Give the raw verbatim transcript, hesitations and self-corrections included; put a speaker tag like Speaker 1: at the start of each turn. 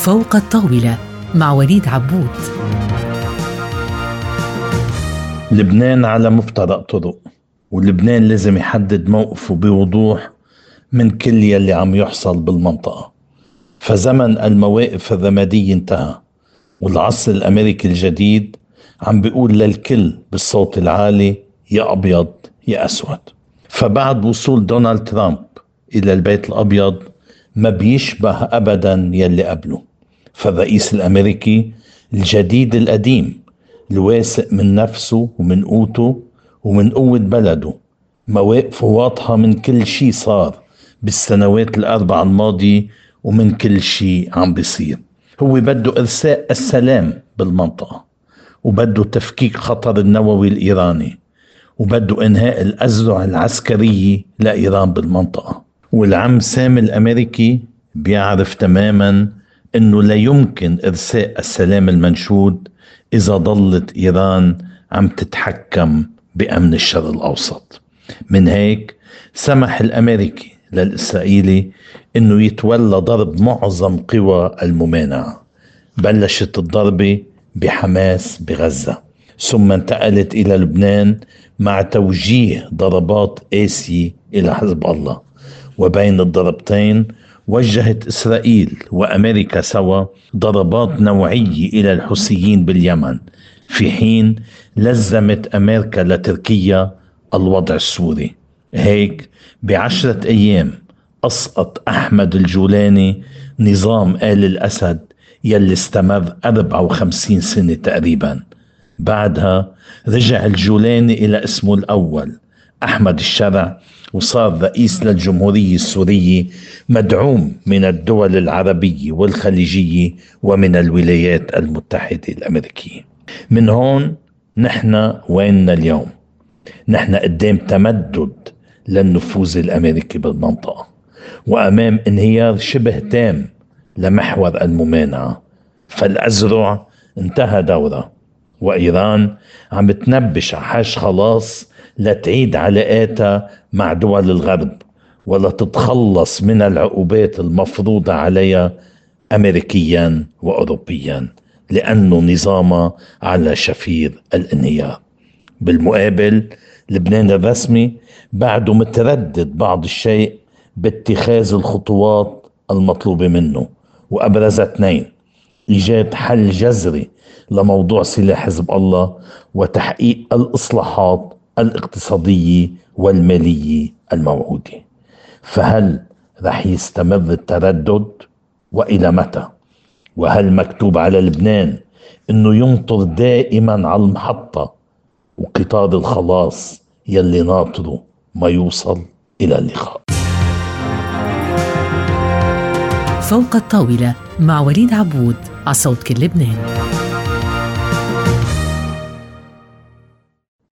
Speaker 1: فوق الطاولة مع وليد عبود.
Speaker 2: لبنان على مفترق طرق، ولبنان لازم يحدد موقفه بوضوح من كل يلي عم يحصل بالمنطقة. فزمن المواقف الرمادية انتهى، والعصر الأمريكي الجديد عم بيقول للكل بالصوت العالي: يا أبيض يا أسود. فبعد وصول دونالد ترامب إلى البيت الأبيض ما بيشبه أبدا يلي قبله. فالرئيس الأمريكي الجديد القديم الواثق من نفسه ومن قوته ومن قوة بلده، مواقفه واضحة من كل شي صار بالسنوات الأربع الماضية ومن كل شي عم بيصير. هو بده إرساء السلام بالمنطقة، وبده تفكيك خطر النووي الإيراني، وبده إنهاء الأزرع العسكرية لإيران بالمنطقة. والعم سام الأمريكي بيعرف تماما إنه لا يمكن إرساء السلام المنشود إذا ضلت إيران عم تتحكم بأمن الشرق الأوسط. من هيك سمح الأمريكي للإسرائيلي إنه يتولى ضرب معظم قوى الممانعة. بلشت الضربة بحماس بغزة، ثم انتقلت إلى لبنان مع توجيه ضربات قاسية إلى حزب الله. وبين الضربتين وجهت إسرائيل وأمريكا سوا ضربات نوعية إلى الحوثيين باليمن، في حين لزمت أمريكا لتركيا الوضع السوري. هيك بعشرة أيام أسقط أحمد الجولاني نظام آل الأسد يلي استمر أربعة وخمسين سنة تقريبا. بعدها رجع الجولاني إلى اسمه الأول أحمد الشرع، وصار رئيس للجمهورية السورية مدعوم من الدول العربية والخليجية ومن الولايات المتحدة الأمريكية. من هون نحن ويننا اليوم؟ نحن قدام تمدد للنفوذ الأمريكي بالمنطقة، وأمام انهيار شبه تام لمحور الممانعة. فالأزرع انتهى دوره، وإيران عم بتنبش عحاش خلاص لتعيد علاقاتها مع دول الغرب، ولا تتخلص من العقوبات المفروضة عليها أمريكيا وأوروبيا، لأنه نظامها على شفير الانهيار. بالمقابل لبنان الرسمي بعده متردد بعض الشيء باتخاذ الخطوات المطلوبة منه، وأبرز اثنين: إيجاد حل جذري لموضوع سلاح حزب الله، وتحقيق الإصلاحات الاقتصادية والمالية الموعودة. فهل رح يستمر التردد؟ وإلى متى؟ وهل مكتوب على لبنان إنه ينطر دائما على المحطة وقطار الخلاص يلي ناطره ما يوصل؟ إلى اللقاء.
Speaker 1: فوق الطاولة مع وليد عبود على صوت كل لبنان.